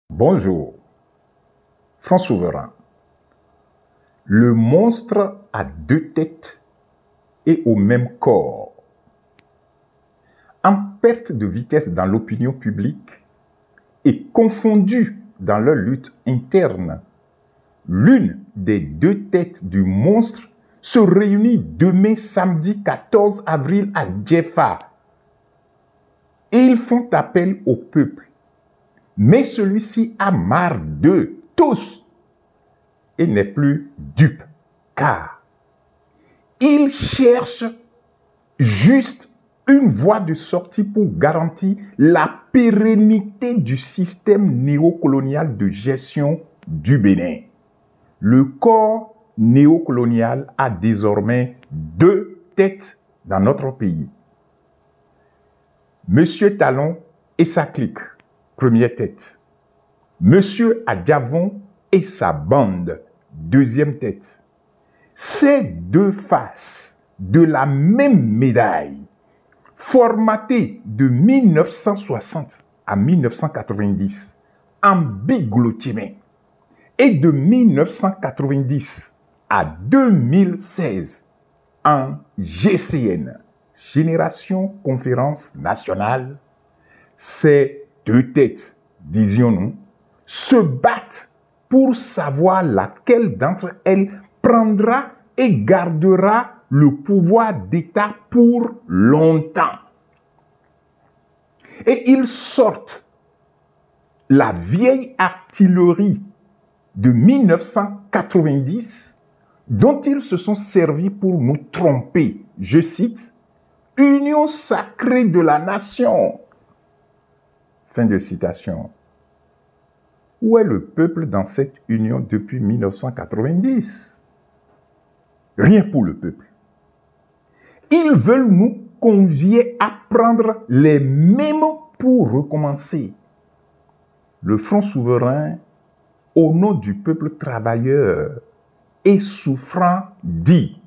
Bonjour, Front Souverain. Le monstre a deux têtes et au même corps. En perte de vitesse dans l'opinion publique et confondu dans leur lutte interne, l'une des deux têtes du monstre se réunit demain samedi 14 avril à Djeffa. Ils font appel au peuple. Mais celui-ci a marre d'eux, tous, et n'est plus dupe, car il cherche juste une voie de sortie pour garantir la pérennité du système néocolonial de gestion du Bénin. Le corps néocolonial a désormais deux têtes dans notre pays. Monsieur Talon et sa clique. Première tête. Monsieur Adjavon et sa bande, deuxième tête. Ces deux faces de la même médaille, formatées de 1960 à 1990 en biglotimin et de 1990 à 2016 en GCN, Génération Conférence Nationale, ces deux têtes, disions-nous, se battent pour savoir laquelle d'entre elles prendra et gardera le pouvoir d'État pour longtemps. Et ils sortent la vieille artillerie de 1990 dont ils se sont servis pour nous tromper. Je cite, « Union sacrée de la nation ». Fin de citation. Où est le peuple dans cette union depuis 1990? Rien pour le peuple. Ils veulent nous convier à prendre les mêmes pour recommencer. Le Front Souverain, au nom du peuple travailleur et souffrant, dit: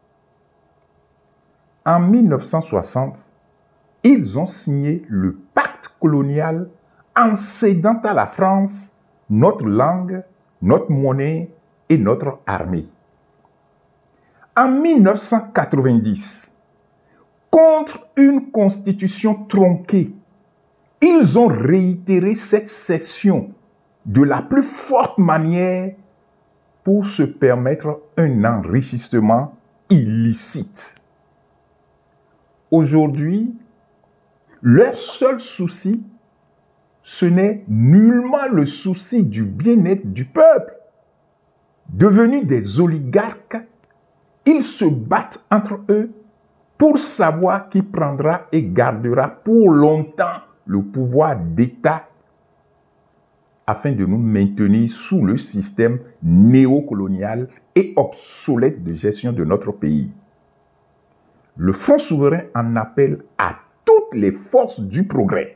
en 1960, ils ont signé le pacte colonial en cédant à la France notre langue, notre monnaie et notre armée. En 1990, contre une constitution tronquée, ils ont réitéré cette cession de la plus forte manière pour se permettre un enrichissement illicite. Aujourd'hui, leur seul souci, ce n'est nullement le souci du bien-être du peuple. Devenus des oligarques, ils se battent entre eux pour savoir qui prendra et gardera pour longtemps le pouvoir d'État afin de nous maintenir sous le système néocolonial et obsolète de gestion de notre pays. Le Front Souverain en appelle à toutes les forces du progrès,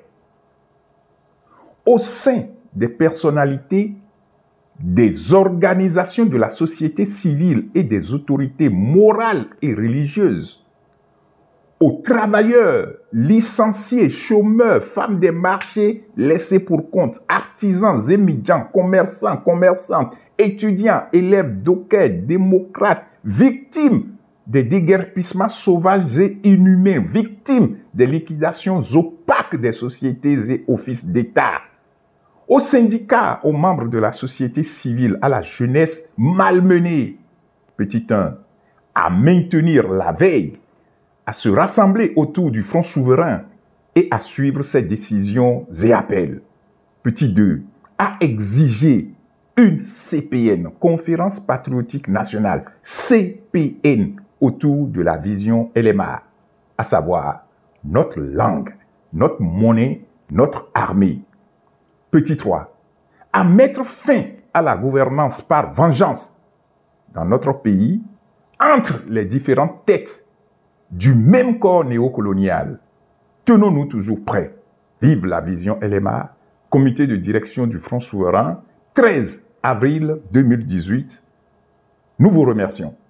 au sein des personnalités, des organisations de la société civile et des autorités morales et religieuses, aux travailleurs, licenciés, chômeurs, femmes des marchés laissés pour compte, artisans, émigrants, commerçants, commerçantes, étudiants, élèves, dockers, démocrates, victimes des déguerpissements sauvages et inhumains, victimes des liquidations opaques des sociétés et offices d'État, aux syndicats, aux membres de la société civile, à la jeunesse malmenée, petit 1, à maintenir la veille, à se rassembler autour du Front Souverain et à suivre ses décisions et appels. Petit 2, à exiger une CPN, Conférence Patriotique Nationale, CPN, autour de la vision LMA, à savoir notre langue, notre monnaie, notre armée. Petit 3, à mettre fin à la gouvernance par vengeance dans notre pays entre les différentes têtes du même corps néocolonial. Tenons-nous toujours prêts. Vive la vision LMA, comité de direction du Front Souverain, 13 avril 2018. Nous vous remercions.